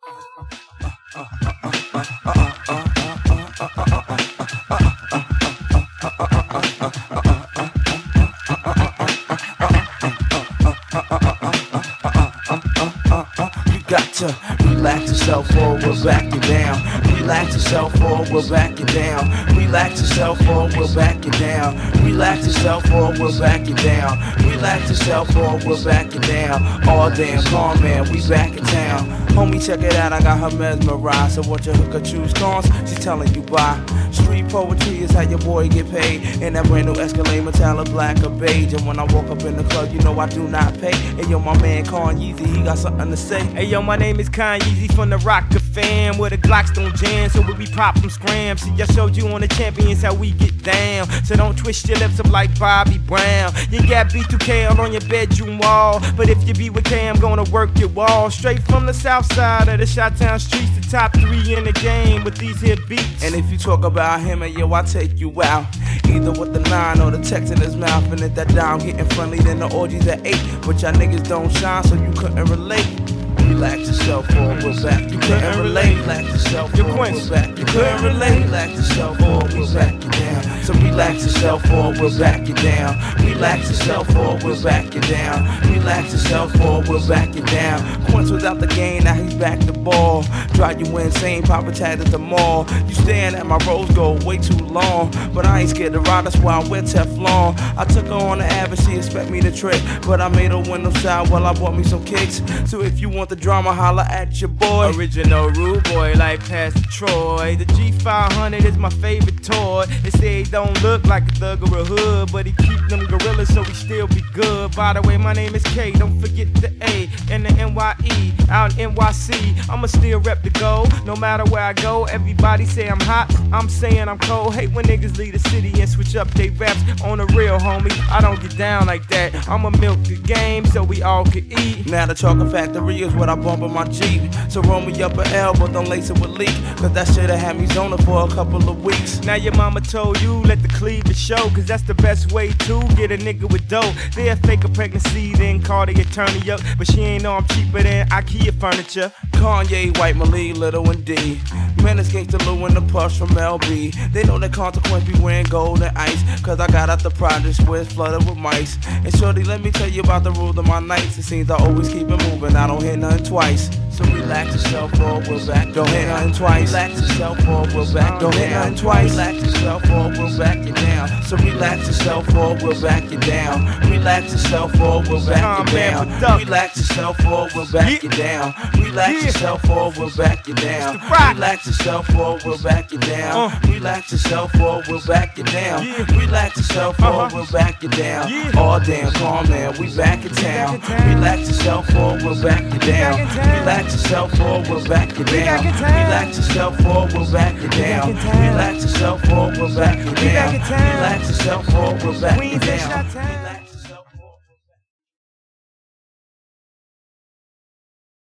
Got to relax yourself or we'll back you down. Relax yourself or we'll back you down. Relax yourself or we'll back you down. Relax yourself or we'll back you down. Relax yourself or we'll back you down. All damn calm, man, we back in town. Homie, check it out, I got her mesmerized. So what your hooker choose cons, she's telling you why. Street poetry is how your boy get paid. In that brand new Escalade metallic black or beige. And when I walk up in the club, you know I do not pay. Hey yo, my man Kanye, he got something to say. Hey yo, my name is Kanye from the Rocker fam, where the Glocks don't jam, so we pop them scrams. See, I showed you on the champions how we get down, so don't twist your lips up like Bobby Brown. You got B2K out on your bedroom wall, but if you be with K, I'm gonna work your wall. Straight from the south side of the Chi-Town streets, the top 3 in the game with these here beats. And if you talk about him, and yo, I take you out, either with the 9 or the text in his mouth. And if that dime getting friendly, then the orgies at 8. But y'all niggas don't shine, so you couldn't relate. Relax yourself or we're back. You couldn't relate. Relax yourself or we're back. You couldn't relate. Relax yourself or we're back you down. So relax yourself or we'll back you down. Relax yourself or we'll back you down. Relax yourself or we'll back you down. Points without the game, now he's back the ball. Drive you insane, Papa Tag at the mall. You staring at my rose gold way too long, but I ain't scared to ride, that's why I wear Teflon. I took her on the average, she expect me to trick, but I made her window side while I bought me some kicks. So if you want the drama, holla at your boy. Original rude boy like Pastor Troy. The G500 is my favorite toy. They say he don't look like a thug or a hood, but he keep them gorillas so he still be good. By the way, my name is K, don't forget the A and the NYE. Out in NYC, I'ma still rep the goal. No matter where I go, everybody say I'm hot, I'm saying I'm cold. Hate when niggas leave the city and switch up they raps. On the real, homie, I don't get down like that. I'ma milk the game so we all can eat. Now the chocolate factory is what I bump in my Jeep. So roll me up an L, but don't lace it with leak, cause that shit'll have me zoning for a couple of weeks. Now your mama told you let the cleavage show, cause that's the best way to get a nigga with dough. They'll fake a pregnancy, then call the attorney up, but she ain't know I'm cheaper than IKEA furniture. Kanye, White Malik, Little and D. Menace Gangsta Lou and the Push from LB. They know the consequence be wearing gold and ice, cause I got out the projects where it's flooded with mice. And shorty, let me tell you about the rule of my nights. It seems I always keep it moving, I don't hit nothing twice. So relax yourself or we'll back. Don't hit nothing twice. Relax yourself or we'll back. Don't hit nothing twice. Relax yourself or we'll back you down. So relax yourself or we'll back you down. Relax yourself or we'll back you down. Relax yourself or we'll back you down. Relax yourself or we'll back you down. Relax yourself or we'll back you down. Relax yourself or we'll back you down. Relax yourself or we'll back you down. All damn calm, man, we back in town. Relax yourself or we'll back you down. Relax yourself or we'll back you down. Relax yourself or we'll back you down. Relax yourself or we'll back you down. Relax yourself or we'll back you down.